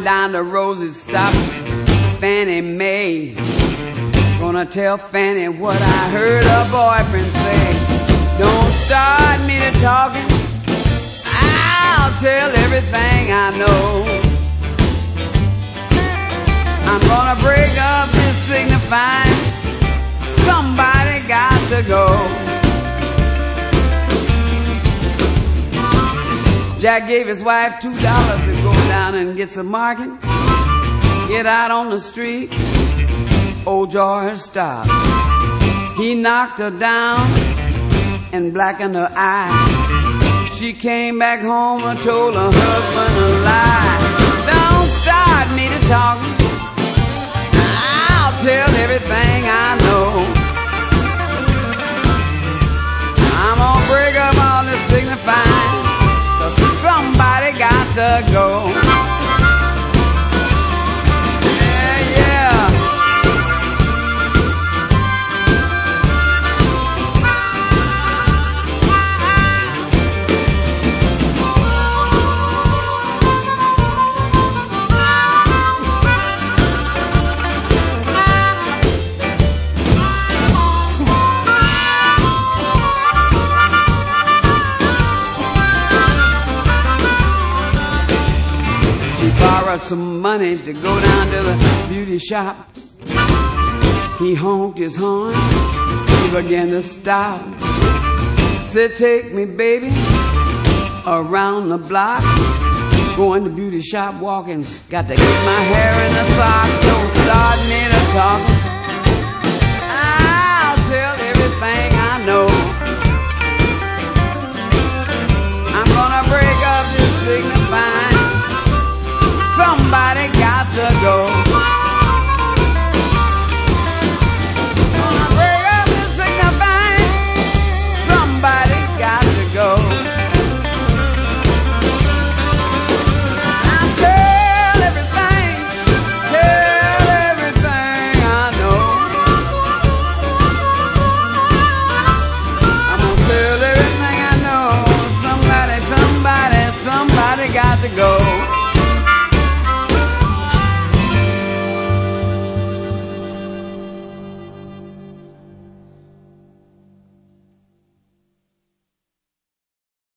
Running down the Rosie stopped Fannie Mae. Gonna tell Fannie what I heard her boyfriend say. Don't start me to talking, I'll tell everything I know. I'm gonna break up this signifying, somebody got to go. Jack gave his wife $2 to go down and get some market. Get out on the street, old George stopped. He knocked her down and blackened her eye. She came back home and told her husband a lie. Don't start me to talking, I'll tell everything I know. I'm gonna break up all this signifying, 'cause somebody got to go. Yeah, yeah. Borrowed some money to go down to the beauty shop. He honked his horn, he began to stop. Said, take me, baby, around the block. Going to beauty shop, walking, got to get my hair in a sock. Don't start me to talk, I'll tell everything I know. I'm gonna break up this signifying, somebody got to go. Gonna break up this signifying, somebody got to go. I tell everything I know. I'm gonna tell everything I know. Somebody got to go.